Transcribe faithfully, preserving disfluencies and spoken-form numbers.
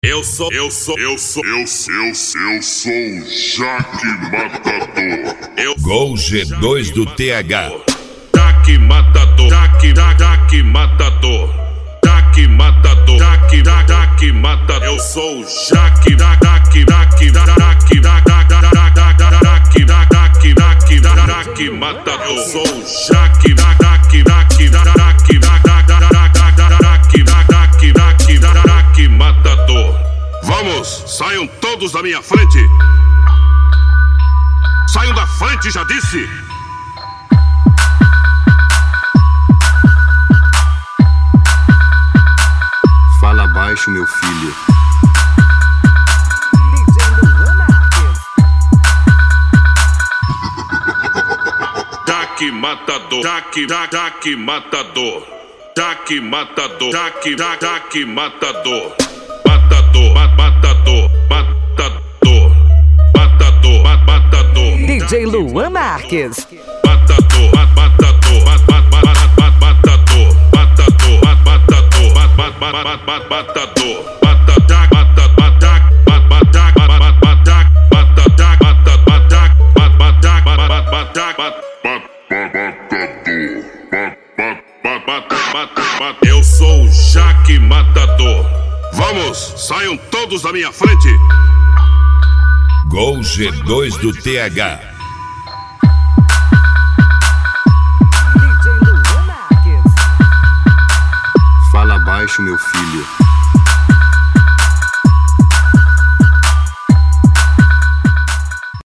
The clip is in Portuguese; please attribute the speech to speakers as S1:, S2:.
S1: Eu sou, eu sou, eu sou, eu sou, eu sou, eu sou o Jaque Matador. Eu
S2: Gol G dois do T H.
S1: Jaque Matador, Jaque, Jaque Matador, Jaque Matador, Jaque, Jaque Matador. Eu sou o Jaque, Jaque, Jaque, Jaque, Jaque, Jaque, Jaque, Jaque Matador. Eu sou o Jaque, Jaque, Jaque, Jaque, Jaque Matador. Vamos, saiam todos da minha frente. Saiam da frente, já disse.
S3: Fala baixo, meu filho.
S1: Jaque Matador, Jaque, Jaque Matador, Jaque Matador, Jaque, Jaque Matador, Matador, Matador, Matador, Matador, Matador.
S4: D J Luan Marques.
S1: Matador, Matador, Matador, Matador, Matador, Matador, Matador. Eu sou o Jaque Matador. Vamos, saiam todos da minha frente.
S2: Gol G dois do T H.
S4: D J Luan Marques.
S3: Fala baixo, meu filho.